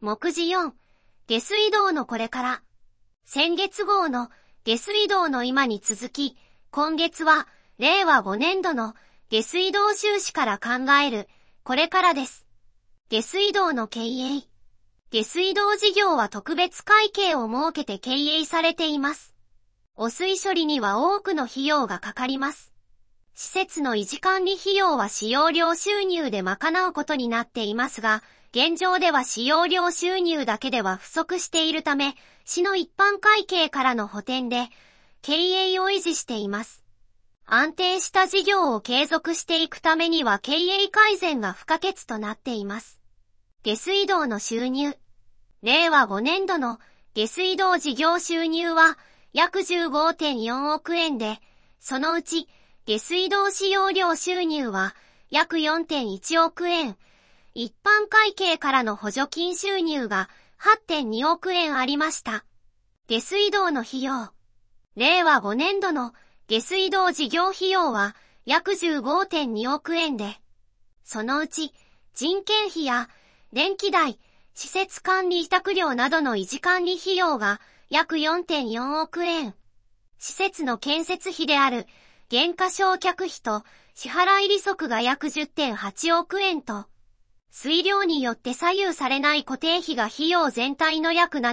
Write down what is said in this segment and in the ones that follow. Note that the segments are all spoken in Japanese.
目次4、下水道のこれから。先月号の下水道の今に続き、今月は令和5年度の下水道収支から考えるこれからです。下水道の経営。下水道事業は特別会計を設けて経営されています。汚水処理には多くの費用がかかります。施設の維持管理費用は使用料収入で賄うことになっていますが、現状では使用料収入だけでは不足しているため、市の一般会計からの補填で経営を維持しています。安定した事業を継続していくためには経営改善が不可欠となっています。下水道の収入。令和5年度の下水道事業収入は約 15.4 億円で、そのうち下水道使用料収入は約 4.1 億円。一般会計からの補助金収入が 8.2 億円ありました。下水道の費用。令和5年度の下水道事業費用は約 15.2 億円で、そのうち人件費や電気代、施設管理委託料などの維持管理費用が約 4.4 億円。施設の建設費である減価償却費と支払い利息が約 10.8 億円と、水量によって左右されない固定費が費用全体の約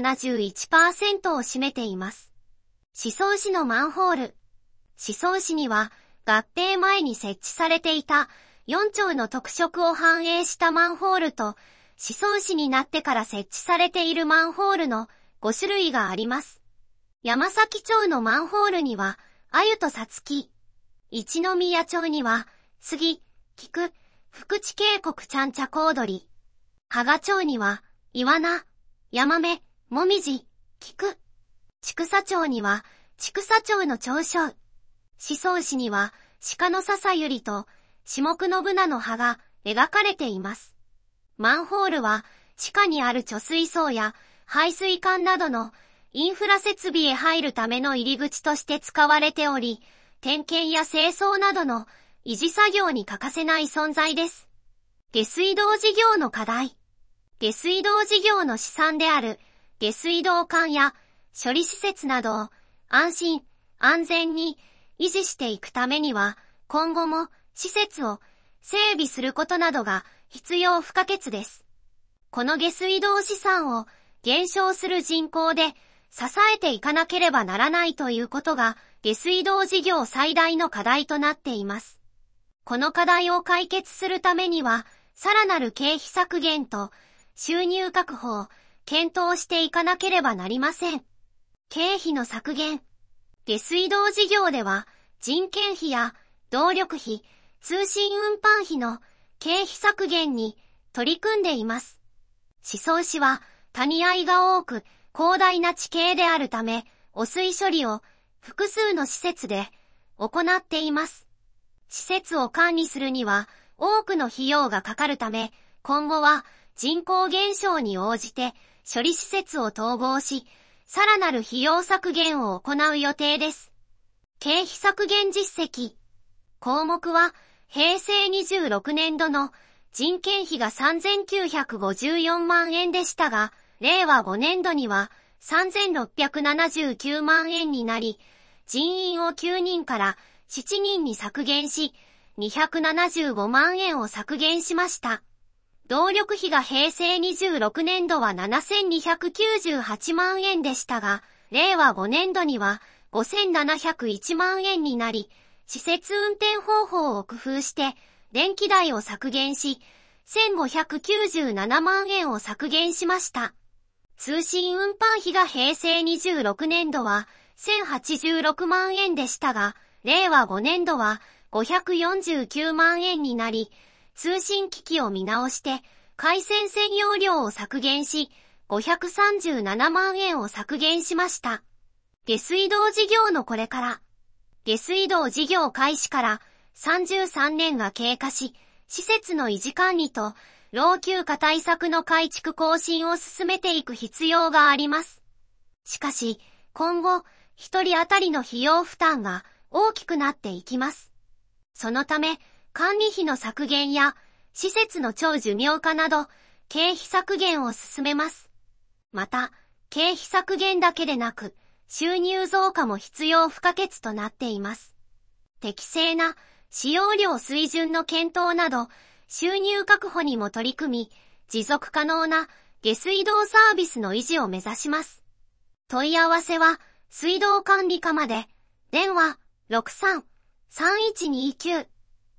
71% を占めています。宍粟市のマンホール。宍粟市には合併前に設置されていた4丁の特色を反映したマンホールと、宍粟市になってから設置されているマンホールの5種類があります。山崎町のマンホールには、あゆとさつき。一宮町には、杉、菊、福地渓谷ちゃんちゃこ踊り。芳賀町には、イワナ、ヤマメ、モミジ、菊。千種町には、千種町の長将。宍粟市には、鹿の笹百合と、下久のブナの葉が描かれています。マンホールは、地下にある貯水槽や排水管などのインフラ設備へ入るための入り口として使われており、点検や清掃などの維持作業に欠かせない存在です。下水道事業の課題。下水道事業の試算である下水道管や処理施設などを安心・安全に維持していくためには、今後も施設を整備することなどが必要不可欠です。この下水道資産を減少する人口で支えていかなければならないということが下水道事業最大の課題となっています。この課題を解決するためには、さらなる経費削減と収入確保を検討していかなければなりません。経費の削減。下水道事業では人件費や動力費、通信運搬費の経費削減に取り組んでいます。宍粟市は谷あいが多く広大な地形であるため、汚水処理を複数の施設で行っています。施設を管理するには多くの費用がかかるため、今後は人口減少に応じて処理施設を統合し、さらなる費用削減を行う予定です。経費削減実績。項目は、平成26年度の人件費が3954万円でしたが、令和5年度には3679万円になり、人員を9人から7人に削減し、275万円を削減しました。動力費が平成26年度は7298万円でしたが、令和5年度には5701万円になり、施設運転方法を工夫して、電気代を削減し、1597万円を削減しました。通信運搬費が平成26年度は1086万円でしたが、令和5年度は549万円になり、通信機器を見直して、回線専用料を削減し、537万円を削減しました。下水道事業のこれから。下水道事業開始から33年が経過し、施設の維持管理と老朽化対策の改築更新を進めていく必要があります。しかし、今後、一人当たりの費用負担が大きくなっていきます。そのため、管理費の削減や、施設の長寿命化など、 経費削減を進めます。また、経費削減だけでなく、収入増加も必要不可欠となっています。適正な使用量水準の検討など、収入確保にも取り組み、持続可能な下水道サービスの維持を目指します。問い合わせは、水道管理課まで、電話、63-3129